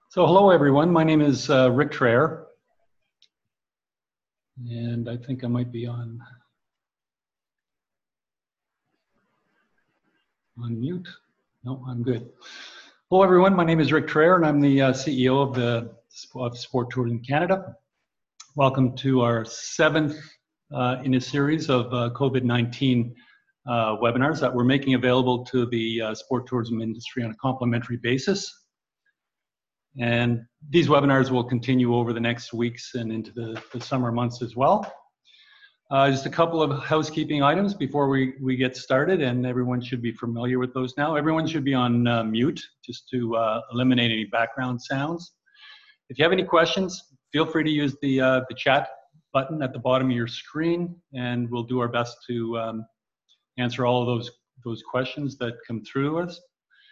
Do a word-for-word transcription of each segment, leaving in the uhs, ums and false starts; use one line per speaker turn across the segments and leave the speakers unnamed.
So hello everyone, my name is uh, Rick Traer, and I think I might be on, on mute. No, I'm good. Hello everyone, my name is Rick Traer and I'm the uh, C E O of the of Sport Tourism Canada. Welcome to our seventh uh, in a series of uh, COVID nineteen uh, webinars that we're making available to the uh, sport tourism industry on a complimentary basis. And these webinars will continue over the next weeks and into the, the summer months as well. Uh, just a couple of housekeeping items before we, we get started, and everyone should be familiar with those now. Everyone should be on uh, mute just to uh, eliminate any background sounds. If you have any questions, feel free to use the, uh, the chat button at the bottom of your screen, and we'll do our best to um, answer all of those, those questions that come through us.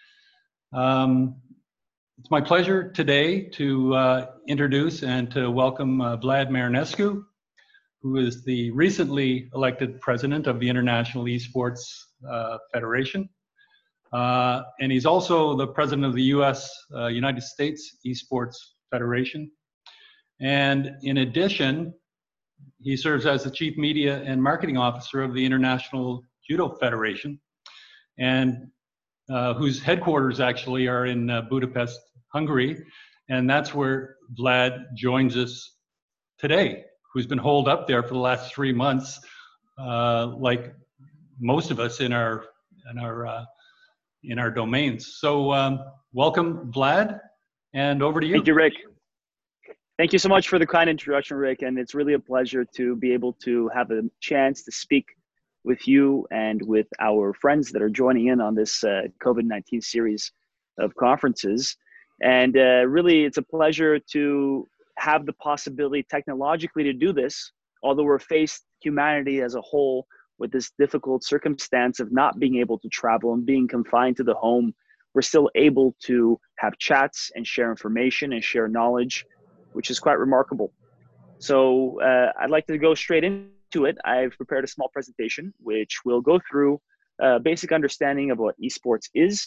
Um, It's my pleasure today to uh, introduce and to welcome uh, Vlad Marinescu, who is the recently elected president of the International Esports uh, Federation. Uh, and he's also the president of the U S, uh, United States Esports Federation. And in addition, he serves as the chief media and marketing officer of the International Judo Federation, and uh, whose headquarters actually are in uh, Budapest, Hungary, and that's where Vlad joins us today, who's been holed up there for the last three months, uh, like most of us in our in our uh, in our domains. So, um, welcome, Vlad, and over to you.
Thank you, Rick. Thank you so much for the kind introduction, Rick, and it's really a pleasure to be able to have a chance to speak with you and with our friends that are joining in on this uh, COVID nineteen series of conferences. And uh, really, it's a pleasure to have the possibility technologically to do this, although we're faced, humanity as a whole, with this difficult circumstance of not being able to travel and being confined to the home. We're still able to have chats and share information and share knowledge, which is quite remarkable. So uh, I'd like to go straight into it. I've prepared a small presentation, which will go through a basic understanding of what esports is,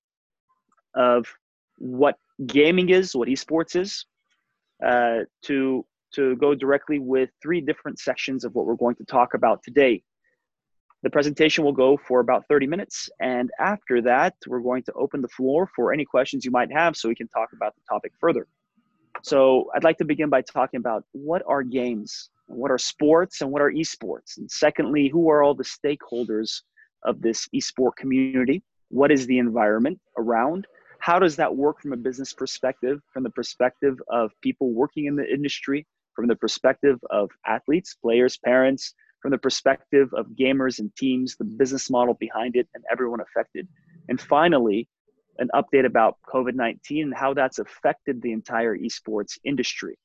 of what gaming is, what esports is, uh, to, to go directly with three different sections of what we're going to talk about today. The presentation will go for about thirty minutes, and after that, we're going to open the floor for any questions you might have so we can talk about the topic further. So I'd like to begin by talking about what are games, and what are sports, and what are esports? And secondly, who are all the stakeholders of this esport community? What is the environment around? How does that work from a business perspective, from the perspective of people working in the industry, from the perspective of athletes, players, parents, from the perspective of gamers and teams, the business model behind it, and everyone affected? And finally, an update about COVID nineteen and how that's affected the entire esports industry.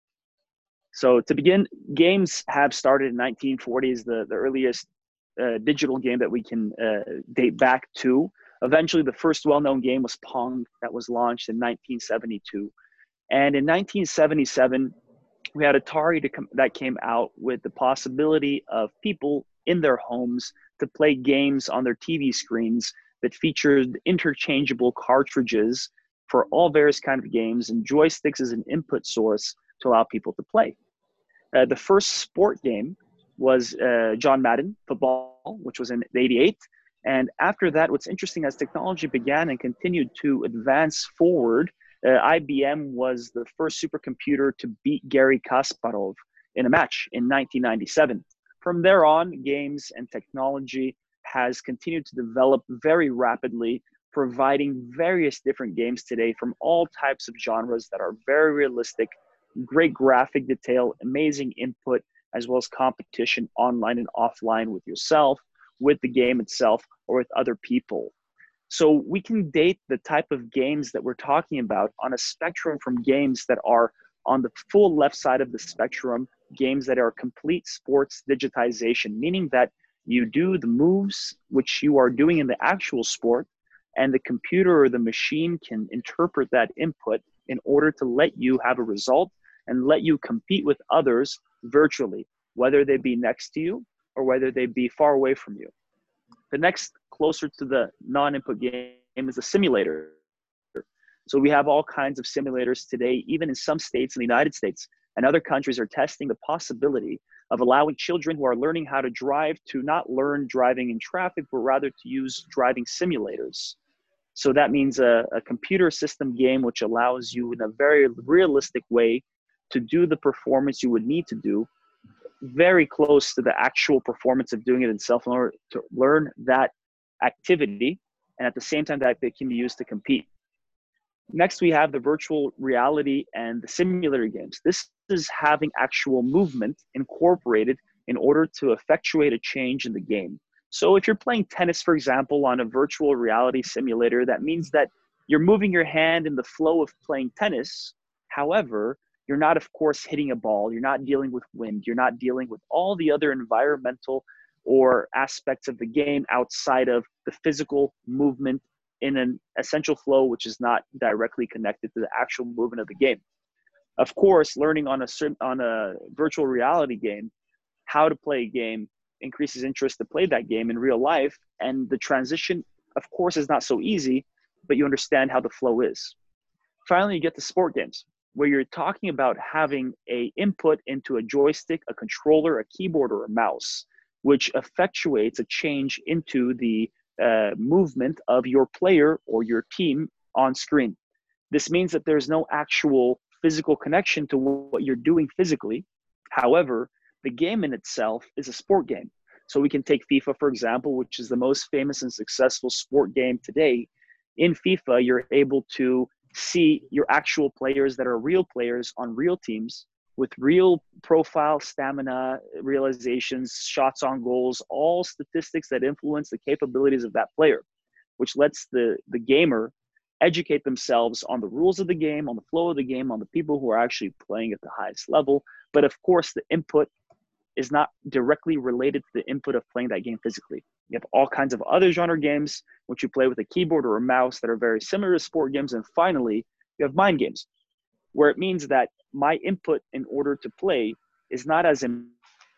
So to begin, games have started in nineteen forties, the, the earliest uh, digital game that we can uh, date back to. Eventually, the first well-known game was Pong, that was launched in nineteen seventy-two. And in nineteen seventy-seven, we had Atari to come, that came out with the possibility of people in their homes to play games on their T V screens that featured interchangeable cartridges for all various kinds of games and joysticks as an input source to allow people to play. Uh, the first sport game was uh, John Madden football, which was in eighty-eight. And after that, what's interesting, as technology began and continued to advance forward, uh, I B M was the first supercomputer to beat Garry Kasparov in a match in nineteen ninety-seven. From there on, games and technology has continued to develop very rapidly, providing various different games today from all types of genres that are very realistic, great graphic detail, amazing input, as well as competition online and offline with yourself, with the game itself, or with other people. So we can date the type of games that we're talking about on a spectrum from games that are on the full left side of the spectrum, games that are complete sports digitization, meaning that you do the moves which you are doing in the actual sport, and the computer or the machine can interpret that input in order to let you have a result and let you compete with others virtually, whether they be next to you or whether they be far away from you. The next closer to the non-input game is a simulator. So we have all kinds of simulators today, even in some states in the United States and other countries are testing the possibility of allowing children who are learning how to drive to not learn driving in traffic, but rather to use driving simulators. So that means a, a computer system game which allows you in a very realistic way to do the performance you would need to do, very close to the actual performance of doing it itself in order to learn that activity, and at the same time that they can be used to compete. Next, we have the virtual reality and the simulator games. This is having actual movement incorporated in order to effectuate a change in the game. So if you're playing tennis, for example, on a virtual reality simulator, that means that you're moving your hand in the flow of playing tennis. However, you're not, of course, hitting a ball. You're not dealing with wind. You're not dealing with all the other environmental or aspects of the game outside of the physical movement in an essential flow, which is not directly connected to the actual movement of the game. Of course, learning on a on a virtual reality game how to play a game increases interest to play that game in real life. And the transition, of course, is not so easy, but you understand how the flow is. Finally, you get to sport games, where you're talking about having a input into a joystick, a controller, a keyboard, or a mouse, which effectuates a change into the uh, movement of your player or your team on screen. This means that there's no actual physical connection to what you're doing physically. However, the game in itself is a sport game. So we can take FIFA, for example, which is the most famous and successful sport game today. In FIFA, you're able to see your actual players that are real players on real teams with real profile, stamina, realizations, shots on goals, all statistics that influence the capabilities of that player, which lets the, the gamer educate themselves on the rules of the game, on the flow of the game, on the people who are actually playing at the highest level. But of course, the input is not directly related to the input of playing that game physically. You have all kinds of other genre games, which you play with a keyboard or a mouse that are very similar to sport games. And finally, you have mind games, where it means that my input in order to play is not as in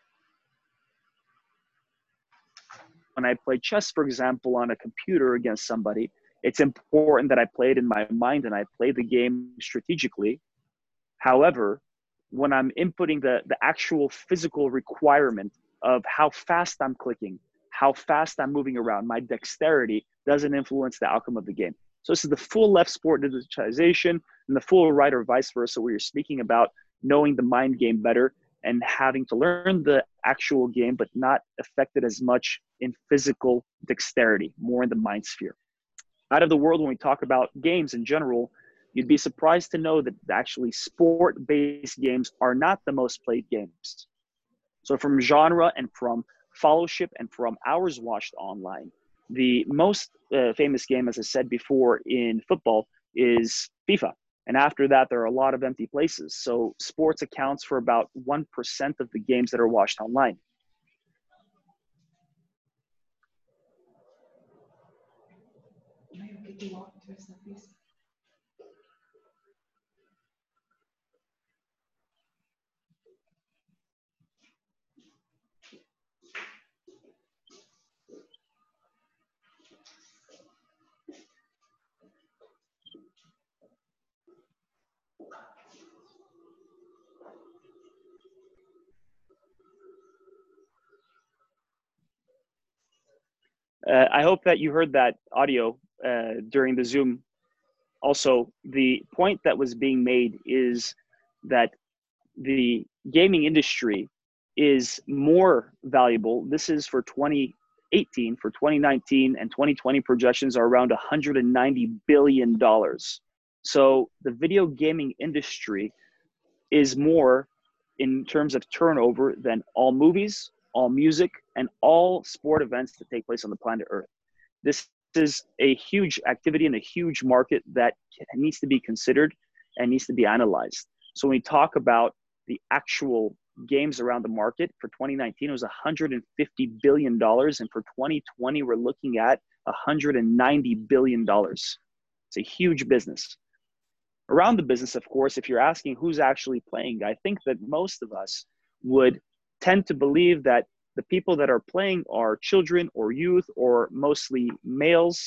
when I play chess, for example, on a computer against somebody. It's important that I play it in my mind and I play the game strategically. However, when I'm inputting the, the actual physical requirement of how fast I'm clicking, how fast I'm moving around, my dexterity doesn't influence the outcome of the game. So this is the full left sport digitization and the full right or vice versa, where you're speaking about knowing the mind game better and having to learn the actual game, but not affected as much in physical dexterity, more in the mind sphere. Out of the world, when we talk about games in general, you'd be surprised to know that actually sport-based games are not the most played games. So from genre and from followership and from hours watched online, the most uh, famous game, as I said before, in football is FIFA. And after that, there are a lot of empty places. So sports accounts for about one percent of the games that are watched online. Uh, I hope that you heard that audio uh, during the Zoom. Also, the point that was being made is that the gaming industry is more valuable. This is for twenty eighteen, for twenty nineteen and twenty twenty projections are around one hundred ninety billion dollars. So the video gaming industry is more in terms of turnover than all movies, all music, and all sport events that take place on the planet Earth. This is a huge activity and a huge market that needs to be considered and needs to be analyzed. So when we talk about the actual games around the market for twenty nineteen, it was one hundred fifty billion dollars. And for twenty twenty, we're looking at one hundred ninety billion dollars. It's a huge business. Around the business, of course, if you're asking who's actually playing, I think that most of us would tend to believe that the people that are playing are children or youth or mostly males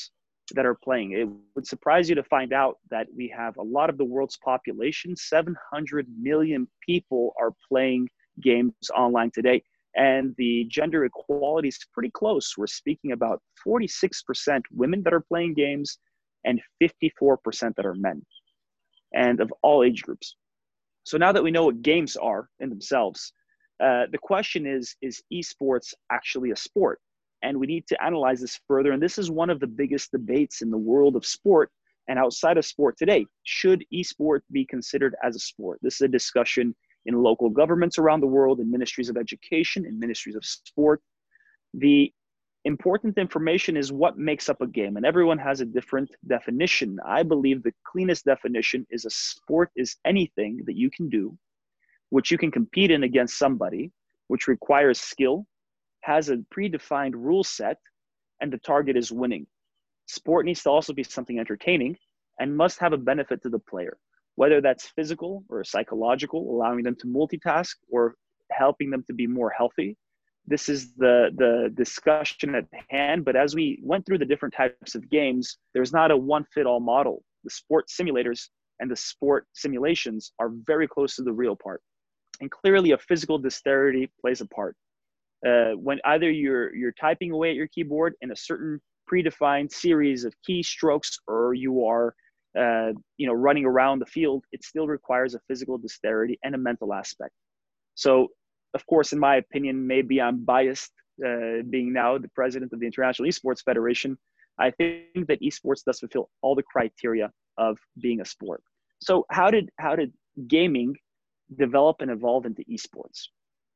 that are playing. It would surprise you to find out that we have a lot of the world's population, seven hundred million people are playing games online today. And the gender equality is pretty close. We're speaking about forty-six percent women that are playing games and fifty-four percent that are men, and of all age groups. So now that we know what games are in themselves, uh, the question is, is esports actually a sport? And we need to analyze this further. And this is one of the biggest debates in the world of sport and outside of sport today. Should esport be considered as a sport? This is a discussion in local governments around the world, in ministries of education, in ministries of sport. The important information is what makes up a game, and everyone has a different definition. I believe the cleanest definition is a sport is anything that you can do, which you can compete in against somebody, which requires skill, has a predefined rule set, and the target is winning. Sport needs to also be something entertaining and must have a benefit to the player, whether that's physical or psychological, allowing them to multitask or helping them to be more healthy. This is the, the discussion at hand. But as we went through the different types of games, there's not a one-fit-all model. The sport simulators and the sport simulations are very close to the real part. And clearly a physical dexterity plays a part. Uh, when either you're, you're typing away at your keyboard in a certain predefined series of keystrokes, or you are uh, you know, running around the field, it still requires a physical dexterity and a mental aspect. So, of course, in my opinion, maybe I'm biased, uh, being now the president of the International Esports Federation. I think that esports does fulfill all the criteria of being a sport. So how did, how did gaming develop and evolve into esports?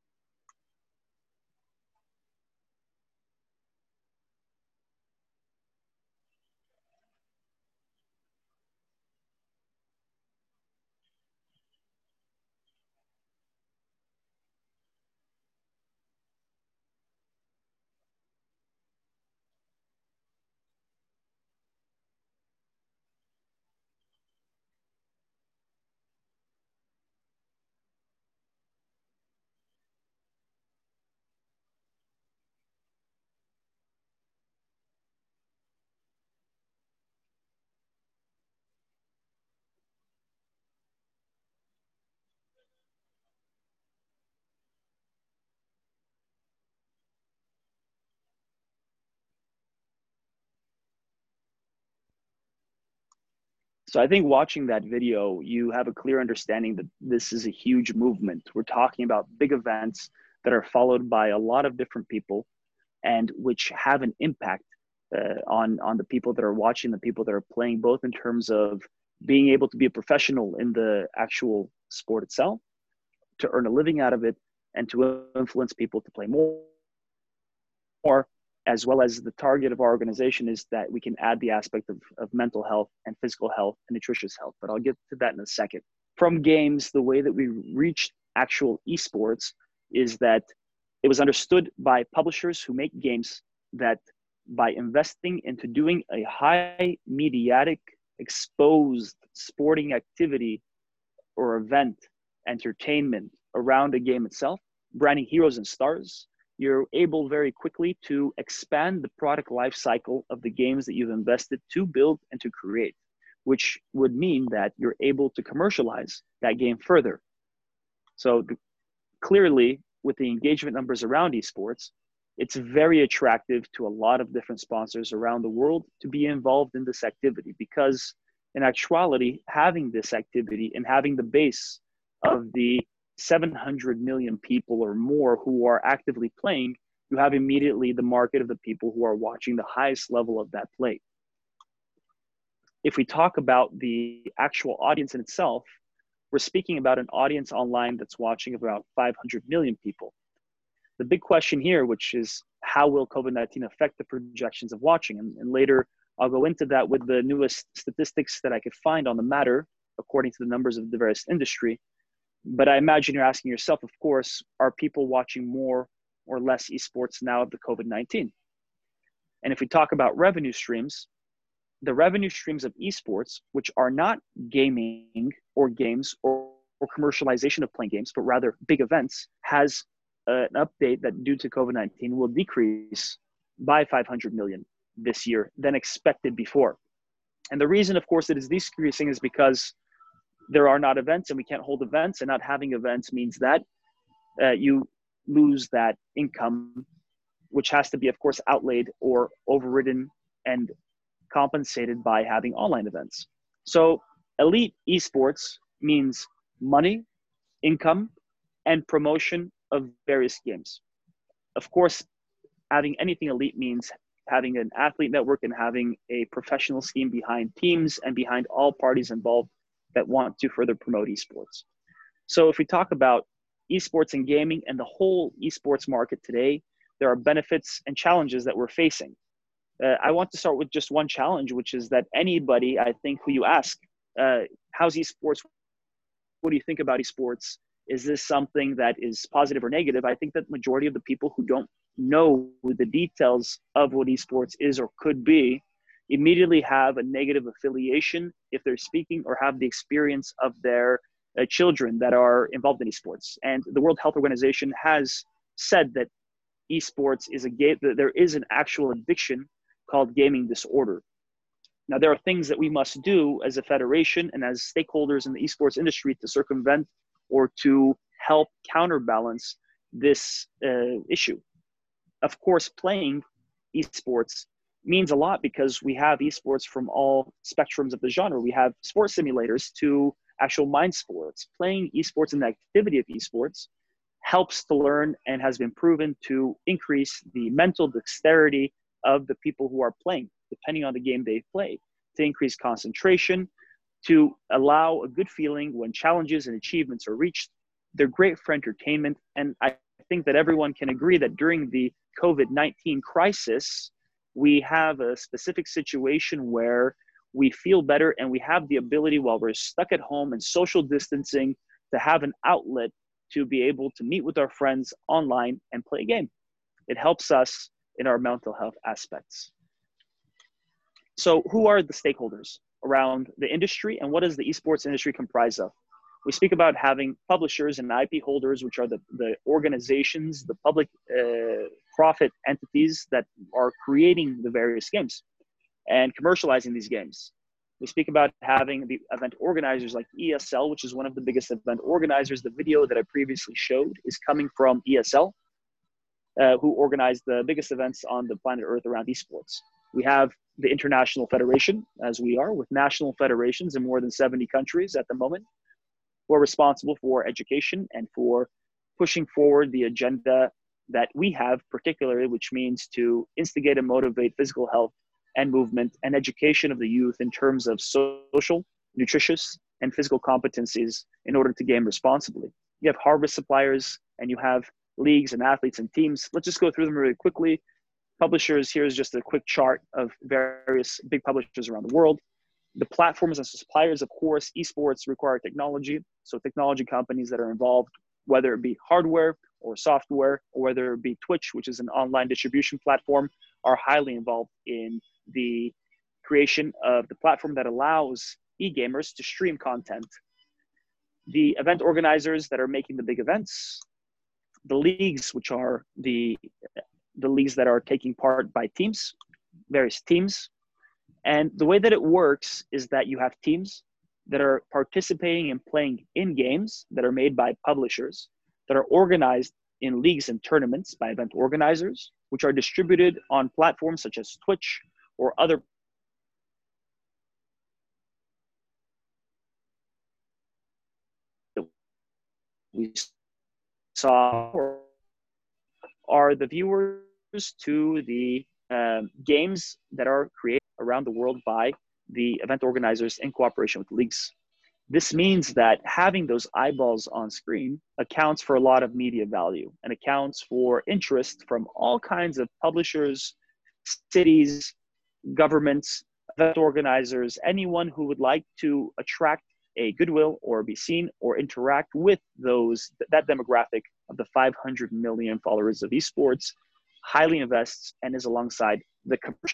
So I think watching that video, you have a clear understanding that this is a huge movement. We're talking about big events that are followed by a lot of different people and which have an impact uh, on, on the people that are watching, the people that are playing, both in terms of being able to be a professional in the actual sport itself, to earn a living out of it, and to influence people to play more, more as well as the target of our organization is that we can add the aspect of, of mental health and physical health and nutritious health. But I'll get to that in a second. From games, the way that we reached actual esports is that it was understood by publishers who make games that by investing into doing a high mediatic, exposed sporting activity or event, entertainment around the game itself, branding heroes and stars, you're able very quickly to expand the product life cycle of the games that you've invested to build and to create, which would mean that you're able to commercialize that game further. So the, clearly, with the engagement numbers around esports, it's very attractive to a lot of different sponsors around the world to be involved in this activity, because in actuality, having this activity and having the base of the seven hundred million people or more who are actively playing, you have immediately the market of the people who are watching the highest level of that play. If we talk about the actual audience in itself, we're speaking about an audience online that's watching about five hundred million people. The big question here, which is how will COVID nineteen affect the projections of watching? And, and later, I'll go into that with the newest statistics that I could find on the matter, according to the numbers of the various industry. But I imagine you're asking yourself, of course, are people watching more or less esports now of the COVID nineteen? And if we talk about revenue streams, the revenue streams of esports, which are not gaming or games or, or commercialization of playing games, but rather big events, has an update that due to COVID nineteen will decrease by five hundred million this year than expected before. And the reason, of course, it is decreasing is because there are not events and we can't hold events, and not having events means that uh, you lose that income, which has to be, of course, outlaid or overridden and compensated by having online events. So elite esports means money, income, and promotion of various games. Of course, having anything elite means having an athlete network and having a professional scheme behind teams and behind all parties involved that want to further promote esports. So if we talk about esports and gaming and the whole esports market today, there are benefits and challenges that we're facing. Uh, I want to start with just one challenge, which is that anybody, I think, who you ask, uh, how's esports? What do you think about esports? Is this something that is positive or negative? I think that majority of the people who don't know the details of what esports is or could be immediately have a negative affiliation if they're speaking or have the experience of their uh, children that are involved in esports. And the World Health Organization has said that esports is a game, that there is an actual addiction called gaming disorder. Now, there are things that we must do as a federation and as stakeholders in the esports industry to circumvent or to help counterbalance this uh, issue. Of course, playing esports means a lot because we have esports from all spectrums of the genre. We have sports simulators to actual mind sports. Playing esports and the activity of esports helps to learn and has been proven to increase the mental dexterity of the people who are playing, depending on the game they play, to increase concentration, to allow a good feeling when challenges and achievements are reached. They're great for entertainment. And I think that everyone can agree that during the COVID nineteen crisis, we have a specific situation where we feel better and we have the ability, while we're stuck at home and social distancing, to have an outlet to be able to meet with our friends online and play a game. It helps us in our mental health aspects. So who are the stakeholders around the industry, and what does the esports industry comprise of? We speak about having publishers and I P holders, which are the, the organizations, the public uh, profit entities that are creating the various games and commercializing these games. We speak about having the event organizers like E S L, which is one of the biggest event organizers. The video that I previously showed is coming from E S L, uh, who organized the biggest events on the planet Earth around esports. We have the International Federation, as we are, with national federations in more than seventy countries at the moment, who are responsible for education and for pushing forward the agenda that we have, particularly, which means to instigate and motivate physical health and movement and education of the youth in terms of social, nutritious, and physical competencies in order to game responsibly. You have harvest suppliers and you have leagues and athletes and teams. Let's just go through them really quickly. Publishers, here's just a quick chart of various big publishers around the world. The platforms and suppliers, of course, esports require technology. So technology companies that are involved, whether it be hardware or software, or whether it be Twitch, which is an online distribution platform, are highly involved in the creation of the platform that allows e-gamers to stream content. The event organizers that are making the big events, the leagues, which are the, the leagues that are taking part by teams, various teams. And the way that it works is that you have teams that are participating and playing in games that are made by publishers, that are organized in leagues and tournaments by event organizers, which are distributed on platforms such as Twitch or other we saw are the viewers to the um, games that are created around the world by the event organizers in cooperation with leagues. This means that having those eyeballs on screen accounts for a lot of media value and accounts for interest from all kinds of publishers, cities, governments, event organizers, anyone who would like to attract a goodwill or be seen or interact with those that demographic of the five hundred million followers of esports, highly invests and is alongside the commercial.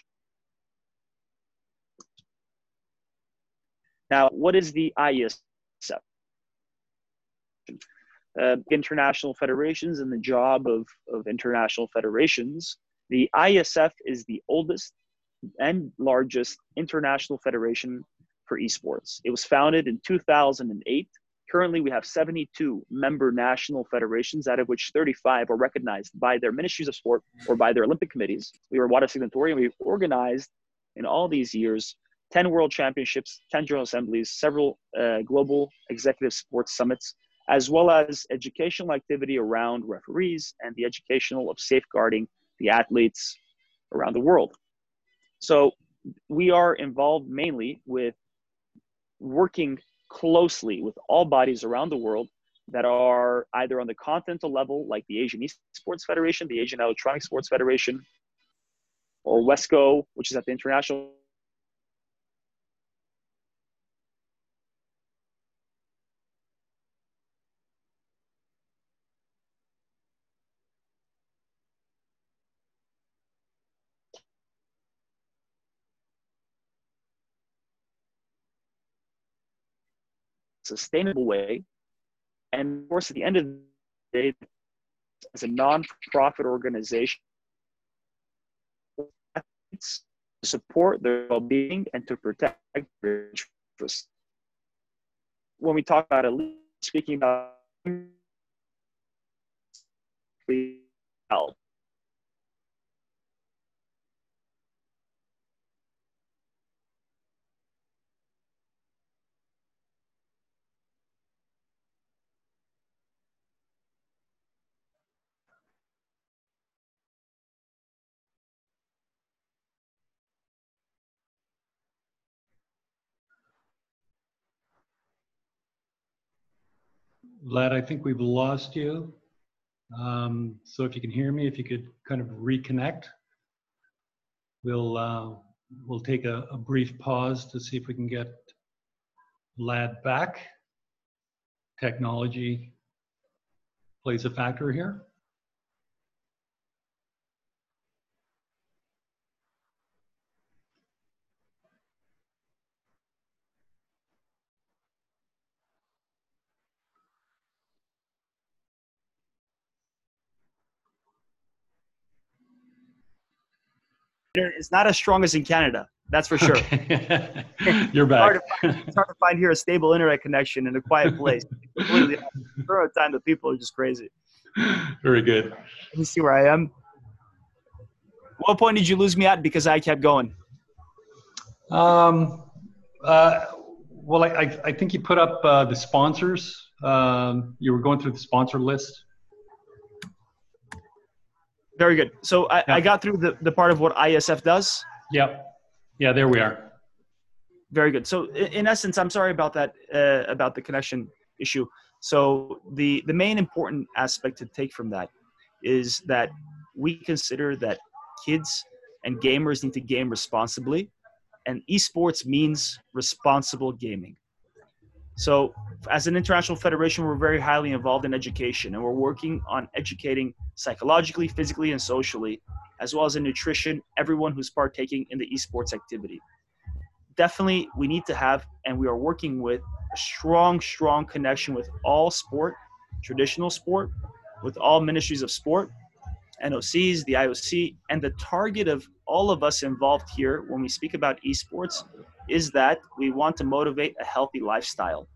Now, what is the I E S F? Uh, international federations and the job of, of international federations. The I E S F is the oldest, and largest international federation for esports. It was founded in two thousand eight. Currently, we have seventy-two member national federations, out of which thirty-five are recognized by their ministries of sport or by their Olympic committees. We were WADA signatory, and we've organized in all these years ten world championships, ten general assemblies, several uh, global executive sports summits, as well as educational activity around referees and the educational of safeguarding the athletes around the world. So we are involved mainly with working closely with all bodies around the world that are either on the continental level, like the Asian Esports Federation, the Asian Electronic Sports Federation, or WESCO, which is at the international. Sustainable way. And of course, at the end of the day, as a non-profit organization, to support their well-being and to protect their interests. When we talk about elite, speaking about health,
Vlad, I think we've lost you. Um, so if you can hear me, if you could kind of reconnect, we'll uh, we'll take a, a brief pause to see if we can get Vlad back. Technology plays a factor here.
it's not as strong as in Canada, that's for sure.
Okay. You're back.
It's hard, find, it's hard to find here a stable internet connection in a quiet place. Completely, for a time, the people are just crazy.
Very good.
Let me see where I am. What point did you lose me at because I kept going?
Um, uh, well, I, I, I think you put up uh, the sponsors. Um, you were going through the sponsor list.
Very good. So I,
Yeah.
I got through the, the part of what I S F does.
Yep. Yeah, there we are.
Very good. So in, in essence, I'm sorry about that, uh, about the connection issue. So the, the main important aspect to take from that is that we consider that kids and gamers need to game responsibly, and esports means responsible gaming. So as an international federation, we're very highly involved in education, and we're working on educating psychologically, physically, and socially, as well as in nutrition, everyone who's partaking in the esports activity. Definitely, we need to have, and we are working with, a strong, strong connection with all sport, traditional sport, with all ministries of sport, N O Cs, the I O C, and the target of all of us involved here when we speak about esports is that we want to motivate a healthy lifestyle.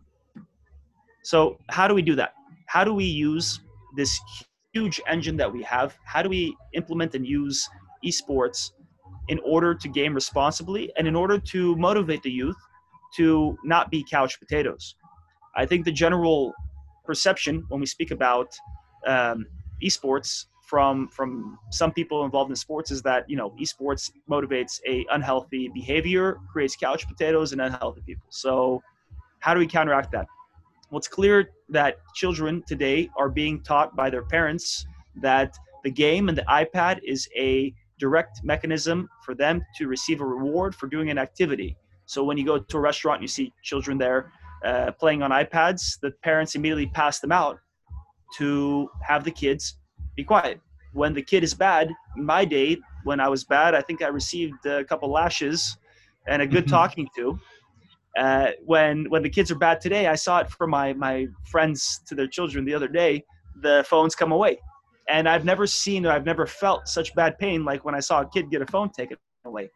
So how do we do that? How do we use this huge engine that we have? How do we implement and use esports in order to game responsibly and in order to motivate the youth to not be couch potatoes? I think the general perception when we speak about um, esports from from some people involved in sports is that, you know, esports motivates a unhealthy behavior, creates couch potatoes and unhealthy people. So how do we counteract that? Well, it's clear that children today are being taught by their parents that the game and the iPad is a direct mechanism for them to receive a reward for doing an activity. So when you go to a restaurant and you see children there uh, playing on iPads, the parents immediately pass them out to have the kids be quiet. When the kid is bad, in my day, when I was bad, I think I received a couple lashes and a good talking to. Uh, when when the kids are bad today, I saw it from my, my friends to their children the other day, the phones come away. And I've never seen, or I've never felt such bad pain like when I saw a kid get a phone taken away.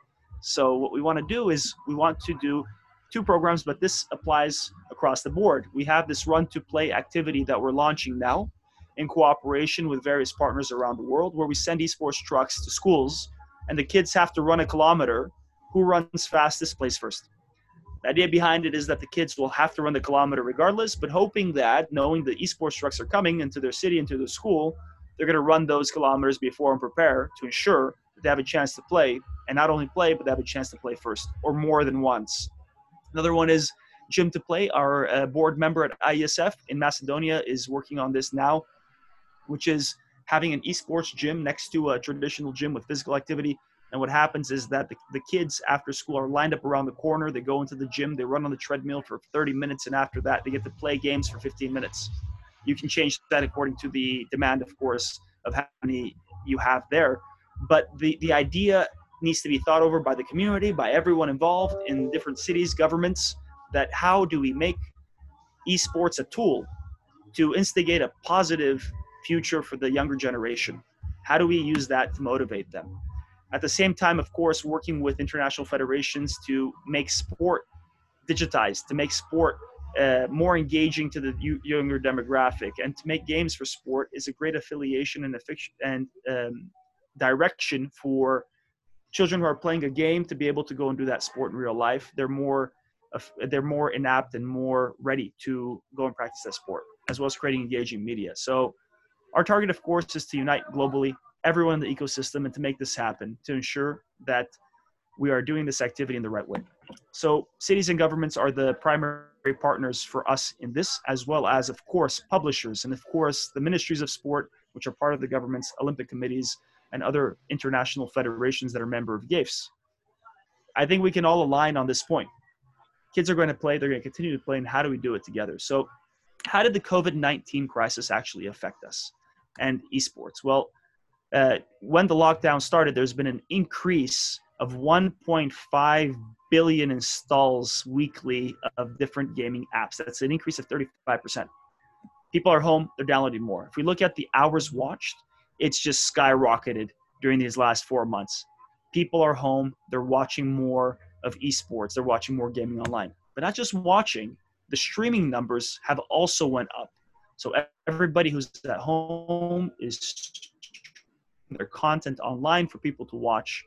So what we want to do is we want to do two programs, but this applies across the board. We have this run to play activity that we're launching now in cooperation with various partners around the world, where we send esports trucks to schools and the kids have to run a kilometer. Who runs fastest plays first. The idea behind it is that the kids will have to run the kilometer regardless, but hoping that, knowing the esports trucks are coming into their city, into their school, they're going to run those kilometers before and prepare to ensure that they have a chance to play, and not only play, but they have a chance to play first or more than once. Another one is Gym to Play. Our uh, board member at I E S F in Macedonia is working on this now, which is having an esports gym next to a traditional gym with physical activity. And what happens is that the, the kids after school are lined up around the corner. They go into the gym, they run on the treadmill for thirty minutes, and after that, they get to play games for fifteen minutes. You can change that according to the demand, of course, of how many you have there. But the, the idea needs to be thought over by the community, by everyone involved in different cities, governments, that how do we make esports a tool to instigate a positive future for the younger generation? How do we use that to motivate them? At the same time, of course, working with international federations to make sport digitized, to make sport uh, more engaging to the younger demographic, and to make games for sport is a great affiliation and, and um, direction for children who are playing a game to be able to go and do that sport in real life. They're more, they're more inapt and more ready to go and practice that sport, as well as creating engaging media. So our target, of course, is to unite globally everyone in the ecosystem and to make this happen, to ensure that we are doing this activity in the right way. So cities and governments are the primary partners for us in this, as well as, of course, publishers, and of course, the ministries of sport, which are part of the government's Olympic committees and other international federations that are member of GAIFS. I think we can all align on this point. Kids are going to play, they're going to continue to play, and how do we do it together? So how did the COVID nineteen crisis actually affect us and esports? Well, uh, when the lockdown started, there's been an increase of one point five billion installs weekly of different gaming apps. That's an increase of thirty-five percent. People are home, they're downloading more. If we look at the hours watched, it's just skyrocketed during these last four months. People are home, they're watching more of esports, they're watching more gaming online. But not just watching, the streaming numbers have also went up. So everybody who's at home is streaming their content online for people to watch.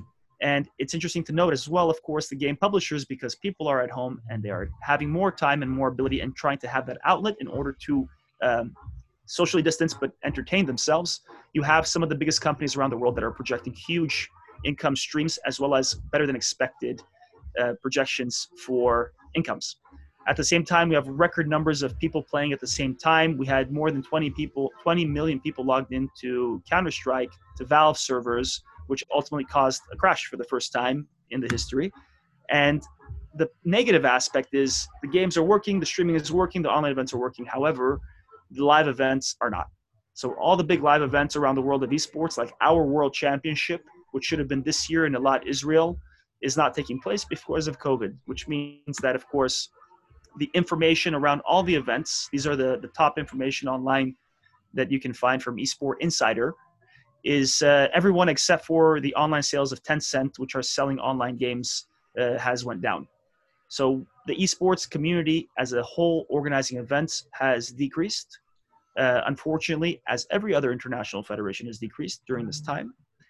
And it's interesting to note as well, of course, the game publishers, because people are at home and they are having more time and more ability and trying to have that outlet in order to um, socially distance but entertain themselves. You have some of the biggest companies around the world that are projecting huge income streams, as well as better than expected uh, projections for incomes. At the same time, we have record numbers of people playing at the same time. We had more than twenty people, twenty million people logged into Counter-Strike, to Valve servers, which ultimately caused a crash for the first time in the history. And the negative aspect is the games are working, the streaming is working, the online events are working. However, the live events are not. So all the big live events around the world of esports, like our World Championship, which should have been this year in Eilat, Israel, is not taking place because of COVID, which means that, of course, the information around all the events, these are the, the top information online that you can find from Esport Insider, is uh, everyone except for the online sales of Tencent, which are selling online games, uh, has went down. So the esports community as a whole organizing events has decreased. Uh, unfortunately, as every other international federation has decreased during this time,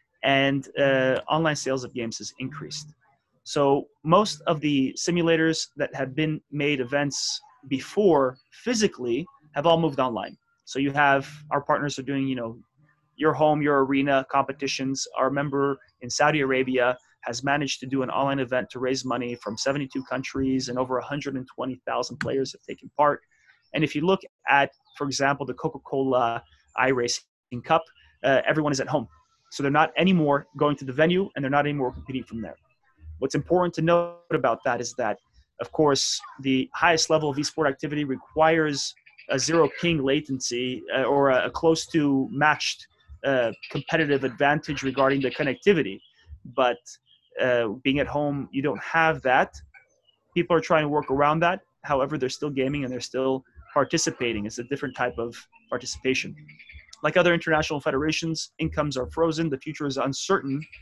and uh, online sales of games has increased. So most of the simulators that have been made events before physically have all moved online. So you have, our partners are doing, you know, your home, your arena competitions. Our member in Saudi Arabia has managed to do an online event to raise money from seventy-two countries, and over one hundred twenty thousand players have taken part. And if you look at, for example, the Coca-Cola iRacing Cup, uh, everyone is at home. So they're not anymore going to the venue, and they're not anymore competing from there. What's important to note about that is that, of course, the highest level of esport activity requires a zero ping latency uh, or a, a close to matched uh, competitive advantage regarding the connectivity. But uh, being at home, you don't have that. People are trying to work around that. However, they're still gaming and they're still participating. It's a different type of participation. Like other international federations, incomes are frozen. The future is uncertain.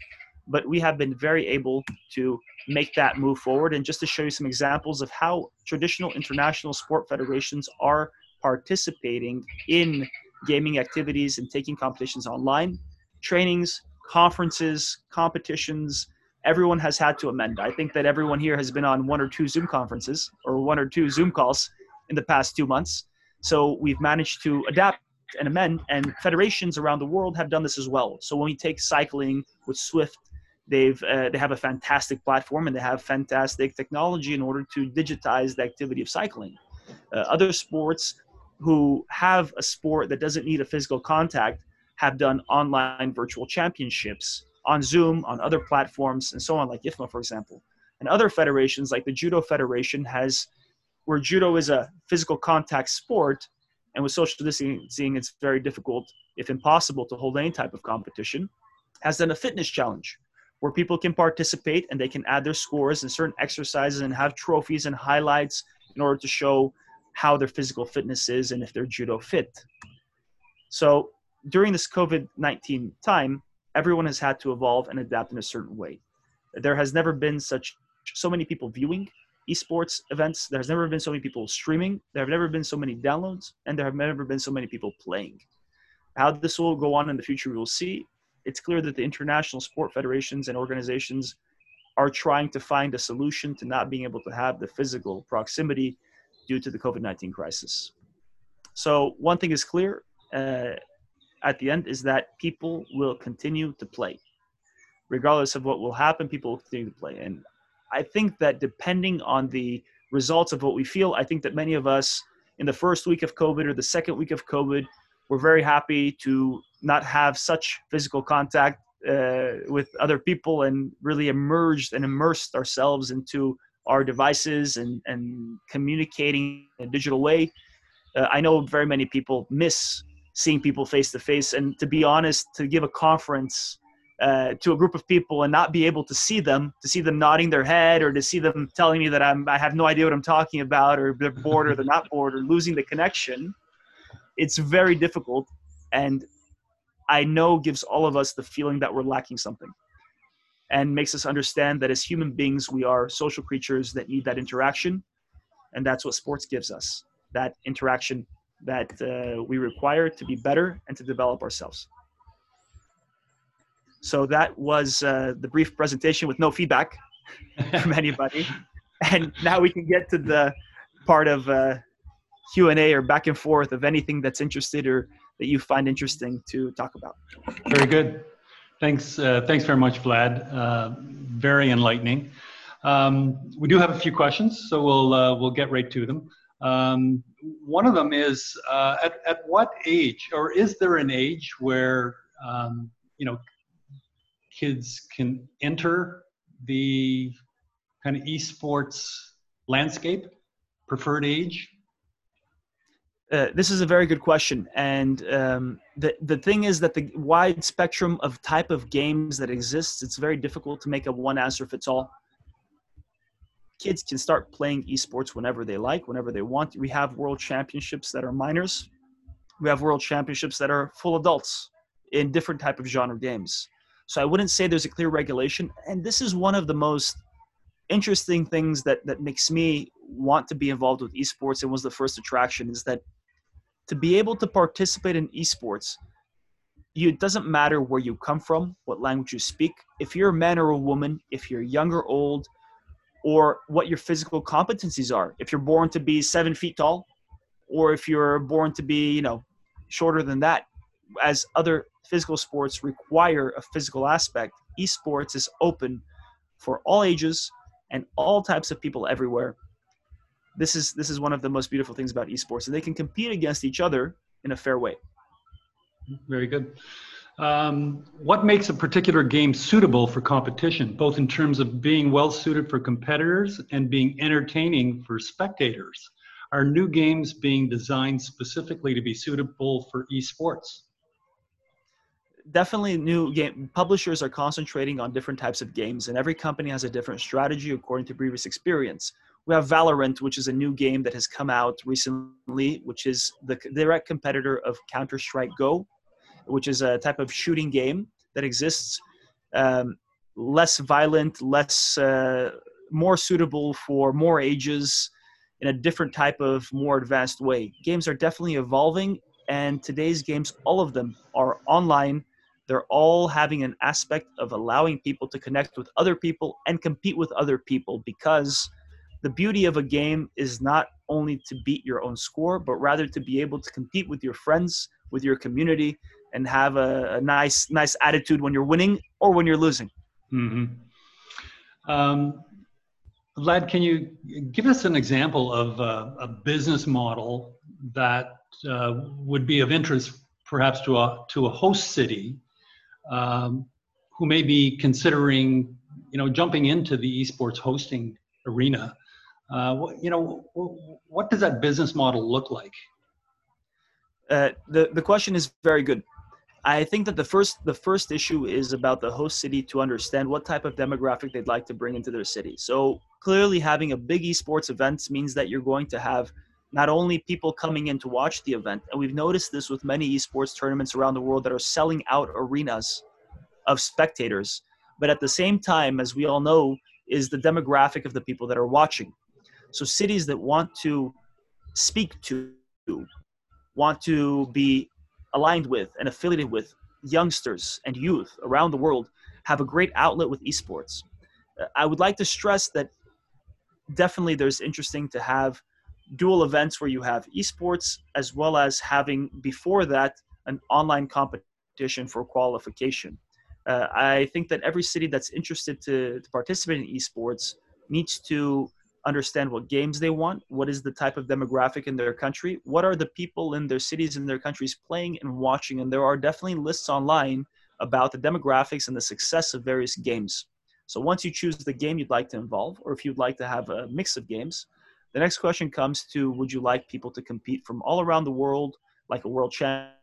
but we have been very able to make that move forward. And just to show you some examples of how traditional international sport federations are participating in gaming activities and taking competitions online, trainings, conferences, competitions, everyone has had to amend. I think that everyone here has been on one or two Zoom conferences or one or two Zoom calls in the past two months. So we've managed to adapt and amend, and federations around the world have done this as well. So when we take cycling with Swift, they've uh, they have a fantastic platform and they have fantastic technology in order to digitize the activity of cycling. Uh, other sports who have a sport that doesn't need a physical contact have done online virtual championships on Zoom, on other platforms, and so on, like I F M A, for example. And other federations, like the Judo Federation, has where judo is a physical contact sport, and with social distancing, it's very difficult, if impossible, to hold any type of competition, has done a fitness challenge where people can participate and they can add their scores in certain exercises and have trophies and highlights in order to show how their physical fitness is and if they're judo fit. So during this COVID nineteen time, everyone has had to evolve and adapt in a certain way. There has never been such so many people viewing esports events. There's never been so many people streaming. There have never been so many downloads, and there have never been so many people playing. How this will go on in the future, we will see. It's clear that the international sport federations and organizations are trying to find a solution to not being able to have the physical proximity due to the COVID nineteen crisis. So one thing is clear uh, at the end is that people will continue to play. Regardless of what will happen, people will continue to play. And I think that depending on the results of what we feel, I think that many of us in the first week of COVID or the second week of COVID, we're very happy to not have such physical contact uh, with other people and really emerged and immersed ourselves into our devices and, and communicating in a digital way. Uh, I know very many people miss seeing people face to face. And to be honest, to give a conference uh, to a group of people and not be able to see them, to see them nodding their head or to see them telling me that I'm, I have no idea what I'm talking about, or they're bored or they're not bored, or losing the connection, it's very difficult. And I know gives all of us the feeling that we're lacking something, and makes us understand that as human beings, we are social creatures that need that interaction. And that's what sports gives us, that interaction that uh, we require to be better and to develop ourselves. So that was uh, the brief presentation with no feedback from anybody. And now we can get to the part of uh, Q and A or back and forth of anything that's interested or that you find interesting to talk about.
Very good. Thanks. Uh, thanks very much, Vlad. Uh, very enlightening. Um, we do have a few questions, so we'll uh, we'll get right to them. Um, one of them is uh, at at what age, or is there an age where um, you know kids can enter the kind of esports landscape? Preferred age?
Uh, this is a very good question. And um, the, the thing is that the wide spectrum of type of games that exists, it's very difficult to make a one answer fits all. Kids can start playing esports whenever they like, whenever they want. We have world championships that are minors. We have world championships that are full adults in different type of genre games. So I wouldn't say there's a clear regulation. And this is one of the most interesting things that, that makes me want to be involved with esports, and was the first attraction, is that to be able to participate in esports, you, it doesn't matter where you come from, what language you speak. If you're a man or a woman, if you're young or old, or what your physical competencies are. If you're born to be seven feet tall, or if you're born to be, you know, shorter than that, as other physical sports require a physical aspect, esports is open for all ages and all types of people everywhere. This is this is one of the most beautiful things about esports, and they can compete against each other in a fair way.
Very good. Um, what makes a particular game suitable for competition, both in terms of being well suited for competitors and being entertaining for spectators? Are new games being designed specifically to be suitable for esports?
Definitely new game publishers are concentrating on different types of games, and every company has a different strategy according to previous experience. We have Valorant, which is a new game that has come out recently, which is the direct competitor of Counter-Strike Go, which is a type of shooting game that exists. Um, less violent, less uh, more suitable for more ages, in a different type of more advanced way. Games are definitely evolving, and today's games, all of them are online. They're all having an aspect of allowing people to connect with other people and compete with other people, because the beauty of a game is not only to beat your own score, but rather to be able to compete with your friends, with your community, and have a, a nice, nice attitude when you're winning or when you're losing.
Mm-hmm. Um, Vlad, can you give us an example of a, a business model that uh, would be of interest perhaps to a, to a host city um, who may be considering, you know, jumping into the esports hosting arena? Uh, what, you know, what does that business model look like?
Uh, the, the question is very good. I think that the first the first issue is about the host city to understand what type of demographic they'd like to bring into their city. So clearly having a big esports event means that you're going to have not only people coming in to watch the event, and we've noticed this with many esports tournaments around the world that are selling out arenas of spectators, but at the same time, as we all know, is the demographic of the people that are watching. So cities that want to speak to, want to be aligned with and affiliated with youngsters and youth around the world have a great outlet with esports. I would like to stress that definitely there's interesting to have dual events where you have esports as well as having before that an online competition for qualification. Uh, I think that every city that's interested to, to participate in esports needs to understand what games they want, what is the type of demographic in their country, what are the people in their cities and their countries playing and watching, and there are definitely lists online about the demographics and the success of various games. So once you choose the game you'd like to involve, or if you'd like to have a mix of games, the next question comes to, would you like people to compete from all around the world, like a world champion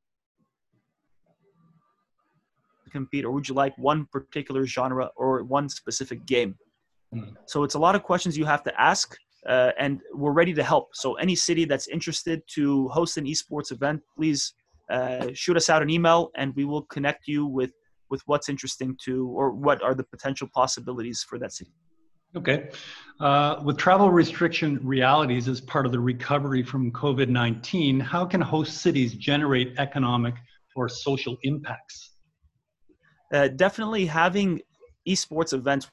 compete, or would you like one particular genre or one specific game? So it's a lot of questions you have to ask, uh, and we're ready to help. So any city that's interested to host an esports event, please uh, shoot us out an email, and we will connect you with, with what's interesting to, or what are the potential possibilities for that city.
Okay. Uh, with travel restriction realities as part of the recovery from COVID nineteen, how can host cities generate economic or social impacts?
Uh, definitely having esports events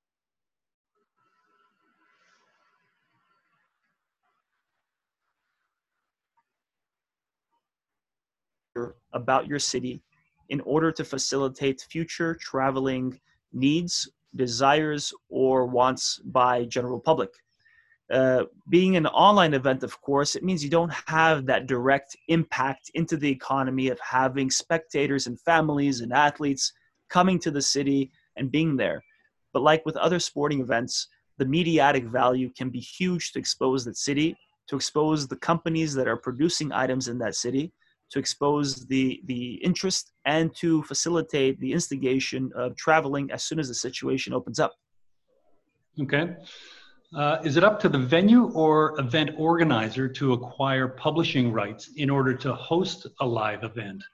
about your city in order to facilitate future traveling needs, desires, or wants by general public. Uh, being an online event, of course, it means you don't have that direct impact into the economy of having spectators and families and athletes coming to the city and being there. But like with other sporting events, the mediatic value can be huge to expose that city, to expose the companies that are producing items in that city, to expose the, the interest, and to facilitate the instigation of traveling as soon as the situation opens up.
Okay. Uh, is it up to the venue or event organizer to acquire publishing rights in order to host a live event?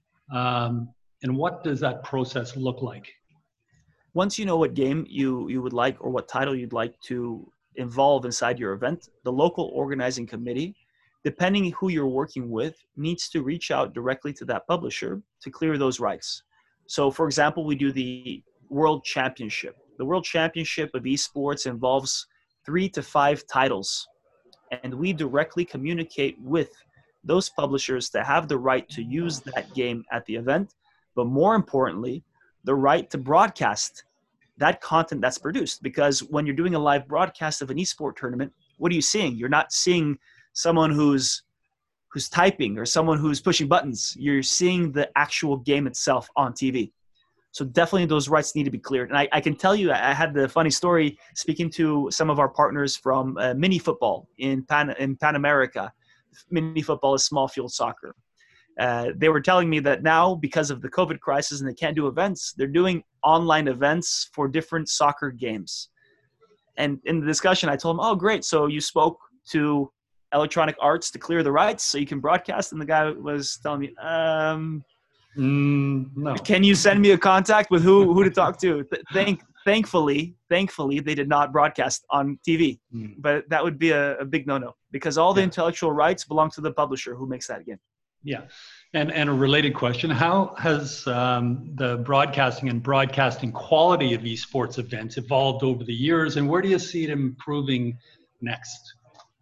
Um, and what does that process look like?
Once you know what game you, you would like or what title you'd like to involve inside your event, the local organizing committee, depending who you're working with, needs to reach out directly to that publisher to clear those rights. So for example, we do the World Championship. The World Championship of esports involves three to five titles, and we directly communicate with those publishers to have the right to use that game at the event, but more importantly, the right to broadcast that content that's produced. Because when you're doing a live broadcast of an esport tournament, what are you seeing? You're not seeing someone who's who's typing or someone who's pushing buttons. You're seeing the actual game itself on T V. So definitely those rights need to be cleared. And I, I can tell you, I had the funny story speaking to some of our partners from uh, mini football in Pan, in Pan America. Mini football is small field soccer. Uh, they were telling me that now, because of the COVID crisis and they can't do events, they're doing online events for different soccer games. And in the discussion, I told them, oh, great. So you spoke to Electronic Arts to clear the rights so you can broadcast? And the guy was telling me, um,
Mm, no.
Can you send me a contact with who who to talk to? Th- thank thankfully, thankfully they did not broadcast on T V,
Mm.
but that would be a, a big no-no because all the
Yeah.
intellectual rights belong to the publisher who makes that game.
Yeah. And, and a related question, how has um, the broadcasting and broadcasting quality of esports events evolved over the years, and where do you see it improving next?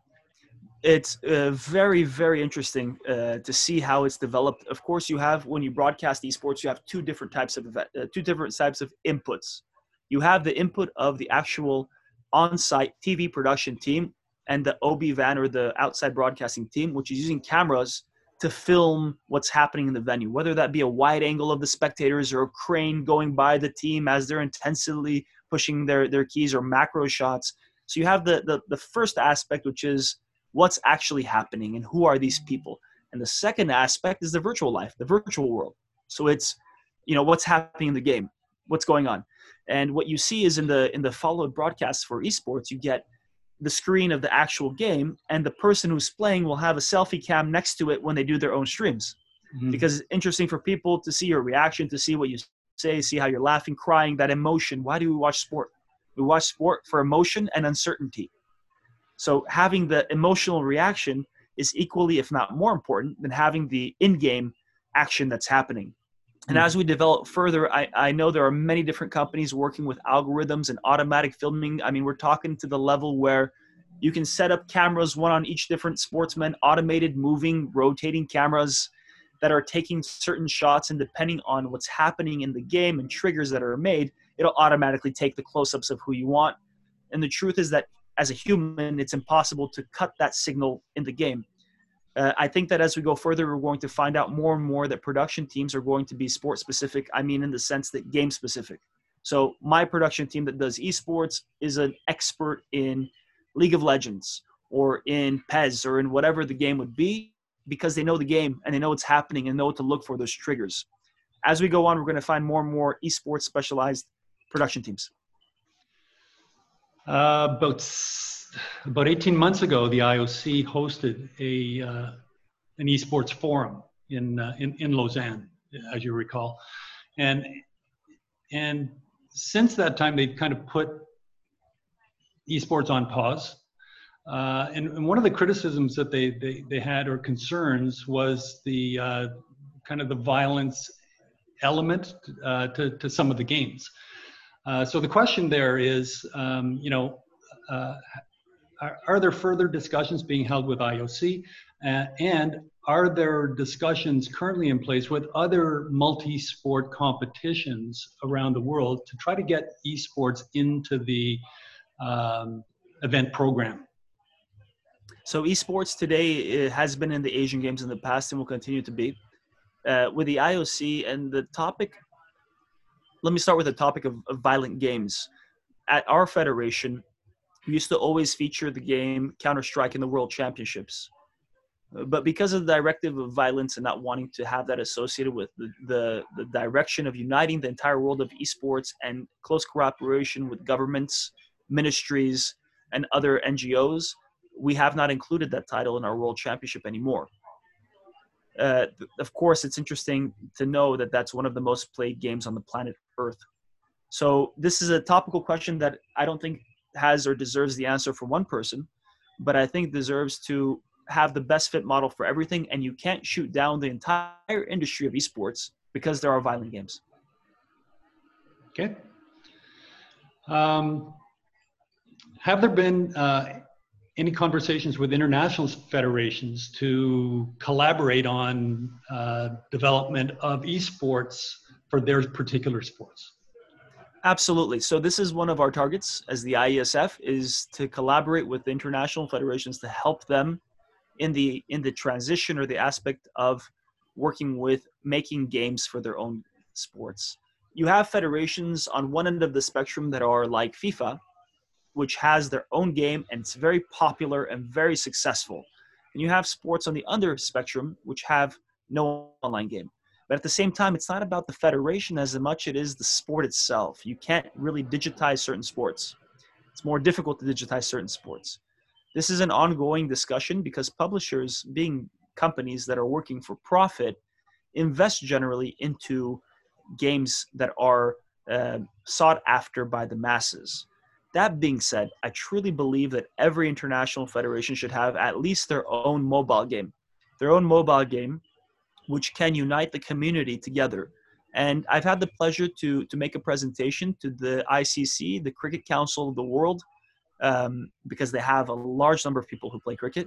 It's uh, very, very interesting uh, to see how it's developed. Of course, you have, when you broadcast esports, you have two different types of event, uh, two different types of inputs. You have the input of the actual on-site T V production team and the O B van, or the outside broadcasting team, which is using cameras to film what's happening in the venue, whether that be a wide angle of the spectators or a crane going by the team as they're intensely pushing their, their keys, or macro shots. So you have the, the, the first aspect, which is what's actually happening and who are these people. And the second aspect is the virtual life, the virtual world. So it's, you know, what's happening in the game, what's going on. And what you see is in the in the followed broadcasts for esports, you get the screen of the actual game, and the person who's playing will have a selfie cam next to it when they do their own streams. Mm-hmm. Because it's interesting for people to see your reaction, to see what you say, see how you're laughing, crying, that emotion. Why do we watch sport? We watch sport for emotion and uncertainty. So having the emotional reaction is equally, if not more important, than having the in-game action that's happening. And as we develop further, I, I know there are many different companies working with algorithms and automatic filming. I mean, we're talking to the level where you can set up cameras, one on each different sportsman, automated, moving, rotating cameras that are taking certain shots, and depending on what's happening in the game and triggers that are made, it'll automatically take the close-ups of who you want. And the truth is that as a human, it's impossible to cut that signal in the game. Uh, I think that as we go further, we're going to find out more and more that production teams are going to be sport specific. I mean, in the sense that game specific. So my production team that does esports is an expert in League of Legends or in P E S or in whatever the game would be, because they know the game and they know what's happening and know what to look for, those triggers. As we go on, we're going to find more and more esports specialized production teams.
Uh, about about eighteen months ago, the I O C hosted a uh, an esports forum in, uh, in in Lausanne, as you recall, and and since that time they've kind of put esports on pause. Uh, and, and one of the criticisms that they they, they had, or concerns, was the uh, kind of the violence element uh, to to some of the games. Uh, so the question there is, um, you know, uh, are, are there further discussions being held with I O C, uh, and are there discussions currently in place with other multi-sport competitions around the world to try to get esports into the um, event program?
So esports today, it has been in the Asian Games in the past and will continue to be. Uh, with the I O C and the topic, let me start with the topic of, of violent games. At our federation, we used to always feature the game Counter-Strike in the World Championships. But because of the directive of violence and not wanting to have that associated with the, the, the direction of uniting the entire world of esports and close cooperation with governments, ministries, and other N G Os, we have not included that title in our World Championship anymore. Uh, of course, it's interesting to know that that's one of the most played games on the planet Earth. So this is a topical question that I don't think has or deserves the answer for one person, but I think deserves to have the best fit model for everything. And you can't shoot down the entire industry of esports because there are violent games.
Okay. Um, have there been uh, any conversations with international federations to collaborate on uh, development of esports for their particular sports?
Absolutely. So this is one of our targets as the I E S F, is to collaborate with the international federations to help them in the in the transition or the aspect of working with making games for their own sports. You have federations on one end of the spectrum that are like FIFA, which has their own game and it's very popular and very successful. And you have sports on the other spectrum, which have no online game. But at the same time, it's not about the federation as much as it is the sport itself. You can't really digitize certain sports. It's more difficult to digitize certain sports. This is an ongoing discussion because publishers, being companies that are working for profit, invest generally into games that are uh, sought after by the masses. That being said, I truly believe that every international federation should have at least their own mobile game, their own mobile game, which can unite the community together. And I've had the pleasure to, to make a presentation to the I C C, the Cricket Council of the World, um, because they have a large number of people who play cricket,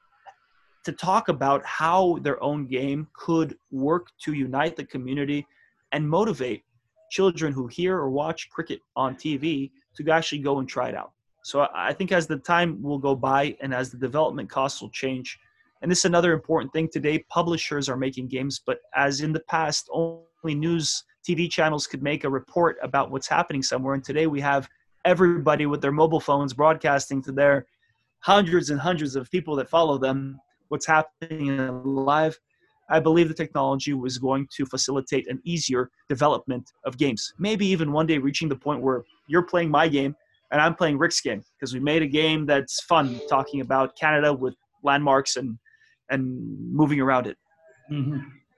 to talk about how their own game could work to unite the community and motivate children who hear or watch cricket on T V to actually go and try it out. So I think as the time will go by and as the development costs will change, and this is another important thing today, publishers are making games, but as in the past, only news T V channels could make a report about what's happening somewhere. And today we have everybody with their mobile phones broadcasting to their hundreds and hundreds of people that follow them what's happening live. I believe the technology was going to facilitate an easier development of games. Maybe even one day reaching the point where you're playing my game and I'm playing Rick's game, because we made a game that's fun, talking about Canada with landmarks and and moving around it.
Mm-hmm.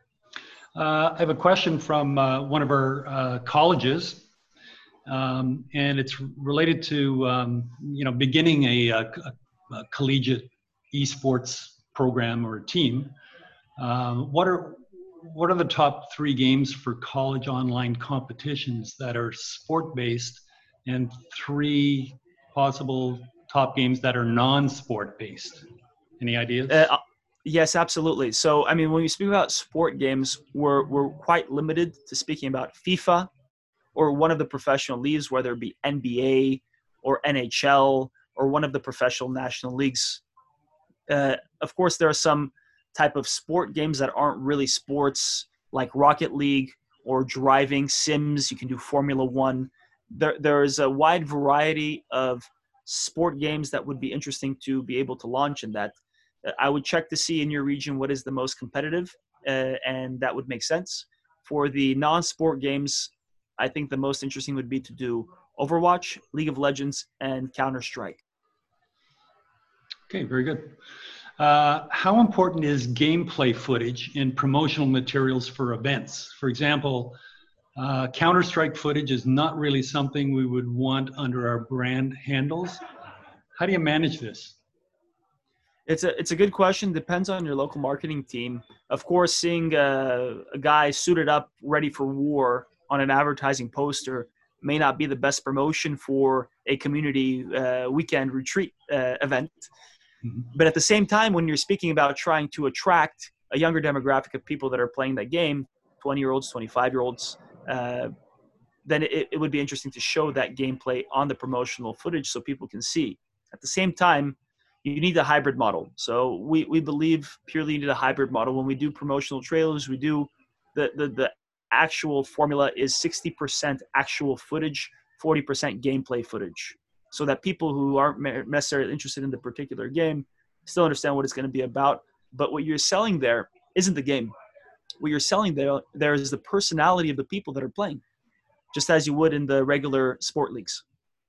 Uh, I have a question from uh, one of our uh, colleges, um, and it's related to um, you know beginning a, a, a collegiate esports program or a team. Um, what are what are the top three games for college online competitions that are sport-based, and three possible top games that are non-sport-based? Any ideas?
Uh, yes, absolutely. So, I mean, when we speak about sport games, we're we're quite limited to speaking about FIFA or one of the professional leagues, whether it be N B A or N H L or one of the professional national leagues. Uh, of course, there are some type of sport games that aren't really sports, like Rocket League or driving sims. You can do Formula One. There, there is a wide variety of sport games that would be interesting to be able to launch in that. I would check to see in your region what is the most competitive, uh, and that would make sense. For the non-sport games, I think the most interesting would be to do Overwatch, League of Legends, and Counter-Strike.
Okay, very good. Uh, how important is gameplay footage in promotional materials for events? For example, uh, Counter-Strike footage is not really something we would want under our brand handles. How do you manage this?
It's a it's a good question. Depends on your local marketing team. Of course, seeing a, a guy suited up, ready for war on an advertising poster may not be the best promotion for a community uh, weekend retreat uh, event. Mm-hmm. But at the same time, when you're speaking about trying to attract a younger demographic of people that are playing that game, twenty-year-olds, twenty-five-year-olds, uh, then it, it would be interesting to show that gameplay on the promotional footage so people can see. At the same time, you need a hybrid model. So we, we believe purely you need a hybrid model. When we do promotional trailers, we do the, the, the actual formula is sixty percent actual footage, forty percent gameplay footage, so that people who aren't necessarily interested in the particular game still understand what it's going to be about. But what you're selling there isn't the game. What you're selling there, there is the personality of the people that are playing, just as you would in the regular sport leagues.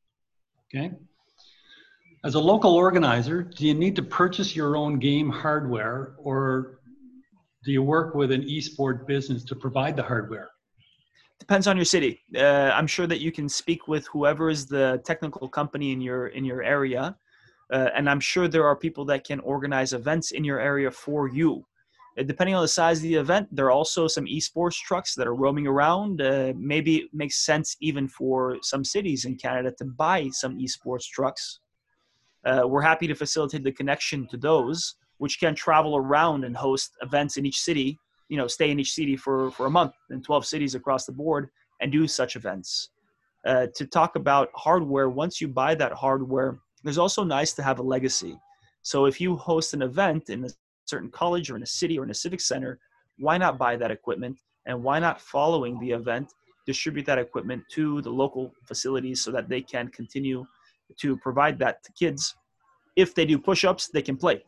Okay. As a local organizer, do you need to purchase your own game hardware, or do you work with an esport business to provide the hardware?
Depends on your city. Uh, I'm sure that you can speak with whoever is the technical company in your in your area, uh, and I'm sure there are people that can organize events in your area for you. Uh, depending on the size of the event, there are also some esports trucks that are roaming around. Uh, maybe it makes sense even for some cities in Canada to buy some esports trucks. Uh, we're happy to facilitate the connection to those, which can travel around and host events in each city, you know, stay in each city for, for a month in twelve cities across the board and do such events. Uh, to talk about hardware, once you buy that hardware, there's also nice to have a legacy. So if you host an event in a certain college or in a city or in a civic center, why not buy that equipment? And why not, following the event, distribute that equipment to the local facilities so that they can continue to provide that to kids. If they do push-ups, they can play.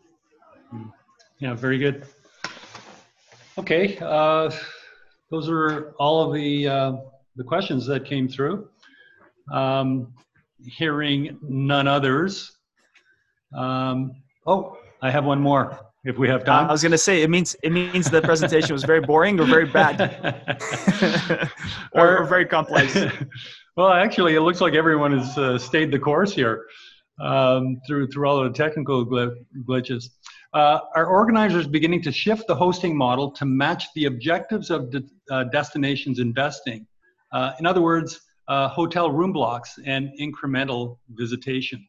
Yeah, very good. Okay, uh, those are all of the uh, the questions that came through. Um, hearing none others. Um, oh, I have one more. if we have
Uh,
time.
I was going to say, it means it means the presentation was very boring or very bad, or, or very complex.
Well, actually, it looks like everyone has uh, stayed the course here um, through through all of the technical gl- glitches. Uh, our organizers beginning to shift the hosting model to match the objectives of de- uh, destinations investing. Uh, in other words, uh, hotel room blocks and incremental visitation.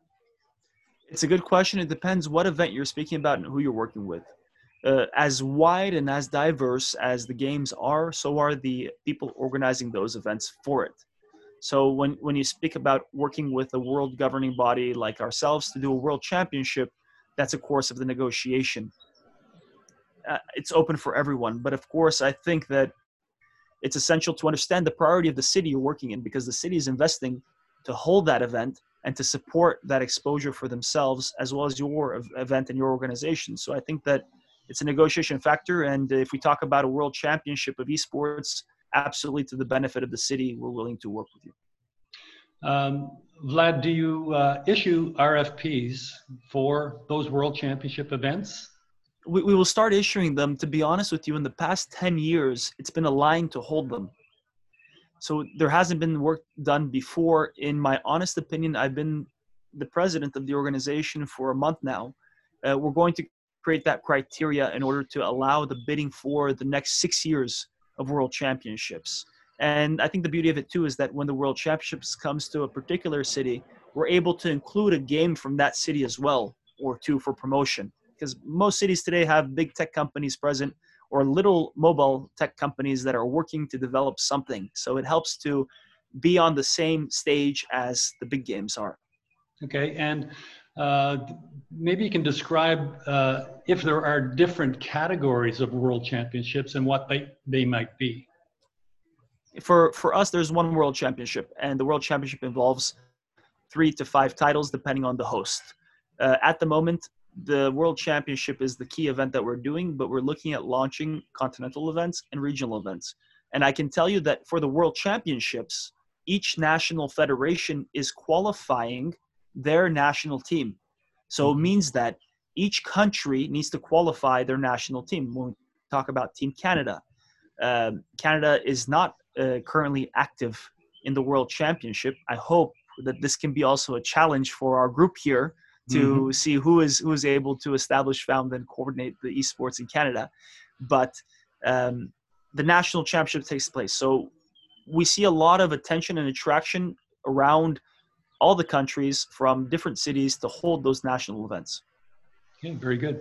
It's a good question. It depends what event you're speaking about and who you're working with. Uh, as wide and as diverse as the games are, so are the people organizing those events for it. So when, when you speak about working with a world governing body like ourselves to do a world championship, that's a course of the negotiation. Uh, it's open for everyone. But of course, I think that it's essential to understand the priority of the city you're working in, because the city is investing to hold that event and to support that exposure for themselves as well as your event and your organization. So I think that it's a negotiation factor. And if we talk about a world championship of esports, absolutely to the benefit of the city, we're willing to work with you.
Um, Vlad, do you uh, issue R F Ps for those world championship events?
We, we will start issuing them. To be honest with you, in the past ten years, it's been a line to hold them. So there hasn't been work done before. In my honest opinion, I've been the president of the organization for a month now. Uh, we're going to create that criteria in order to allow the bidding for the next six years of world championships. And I think the beauty of it too is that when the world championships comes to a particular city, we're able to include a game from that city as well, or two for promotion. Because most cities today have big tech companies present or little mobile tech companies that are working to develop something. So it helps to be on the same stage as the big games are.
Okay, and uh, maybe you can describe uh, if there are different categories of world championships and what they, they might be.
For, for us, there's one world championship, and the world championship involves three to five titles depending on the host. Uh, at the moment, the World Championship is the key event that we're doing, but we're looking at launching continental events and regional events. And I can tell you that for the World Championships, each national federation is qualifying their national team. So it means that each country needs to qualify their national team. When we talk about Team Canada, uh, Canada is not uh, currently active in the World Championship. I hope that this can be also a challenge for our group here to mm-hmm. see who is who is able to establish, found, and coordinate the esports in Canada. But um, the national championship takes place. So we see a lot of attention and attraction around all the countries from different cities to hold those national events.
Okay, very good.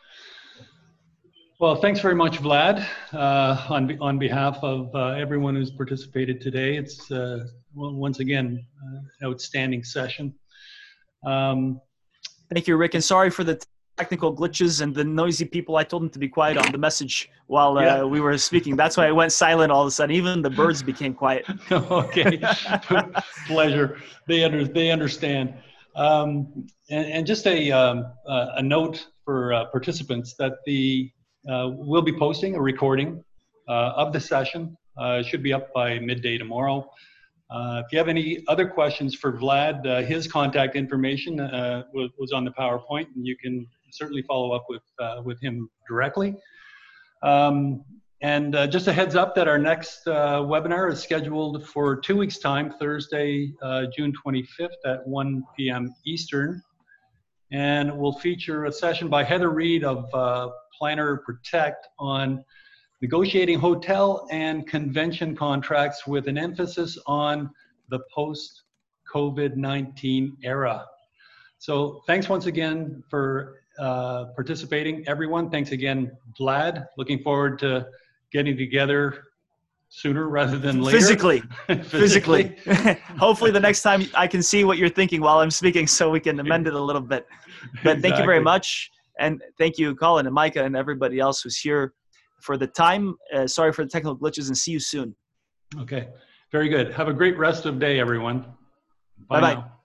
Well, thanks very much, Vlad, uh, on, on behalf of uh, everyone who's participated today. It's, uh, once again, uh, outstanding session. Um,
Thank you, Rick, and sorry for the technical glitches and the noisy people. I told them to be quiet on the message while uh,
yeah.
we were speaking. That's why it went silent all of a sudden. Even the birds became quiet.
Okay, pleasure. They under, they understand. Um, and, and just a um, uh, a note for uh, participants that the uh, we'll be posting a recording uh, of the session. Uh, it should be up by midday tomorrow. Uh, if you have any other questions for Vlad, uh, his contact information uh, was, was on the PowerPoint, and you can certainly follow up with uh, with him directly. Um, and uh, just a heads up that our next uh, webinar is scheduled for two weeks' time, Thursday, uh, June twenty-fifth at one p m Eastern. And it will feature a session by Heather Reed of uh, Planner Protect on negotiating hotel and convention contracts with an emphasis on the post-COVID nineteen era. So thanks once again for uh, participating, everyone. Thanks again, Vlad. Looking forward to getting together sooner rather than later.
Physically, physically. Hopefully the next time I can see what you're thinking while I'm speaking so we can amend it a little bit. But exactly. Thank you very much. And thank you, Colin and Micah and everybody else who's here for the time. Uh, sorry for the technical glitches, and see you soon.
Okay, very good. Have a great rest of the day, everyone. Bye
Bye-bye.
now.